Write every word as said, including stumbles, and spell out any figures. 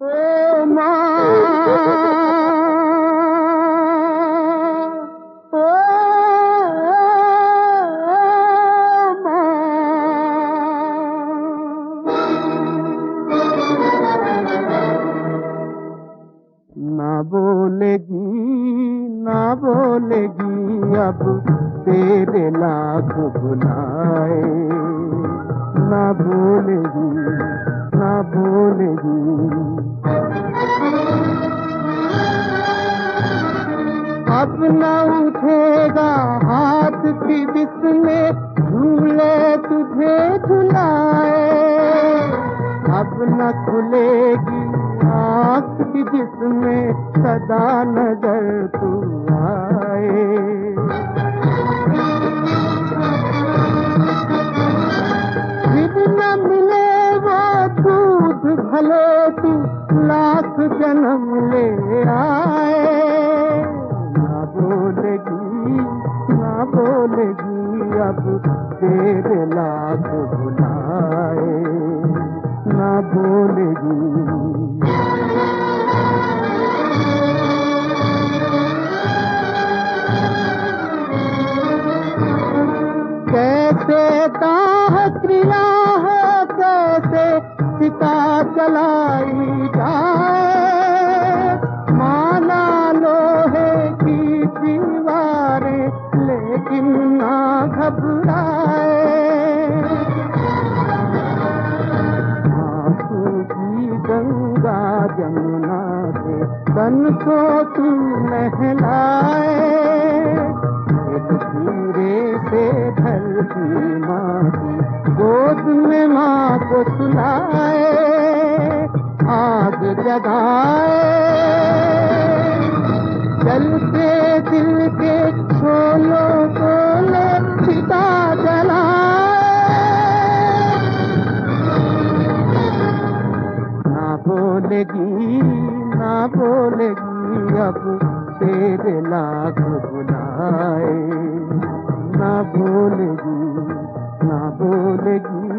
ओ माँ, ओ माँ, ना बोलेगी ना बोलेगी अब तेरे लाख बुलाए, ना बोलेगी ना बोलेगी। अब न उठेगा हाथ की जिसमें झूले तुझे झुलाए, अब न खुलेगी आँख की जिसमें सदा नजर तू आए। फिर न मिले वो दूध भले तू लाख जन्म ले आए, ना बोलेगी ना बोलेगी अब तेरे लाख बुलाए, ना बोलेगी। कैसे दाह क्रिया हो कैसे चिता जलाई जाए, माना लोहे की दीवारें लेकिन ना घबराए। आंसू की गंगा जमुना से तन को तू नहलाए, एक धीरे से धरती माँ की गोद में माँ को सुलाए, आग जगाए जलते दिल के शोलों को ले चिता जलाए, ना बोलेगी ना बोलेगी अब तेरे लाख बुलाए, ना बोलेगी ना बोलेगी।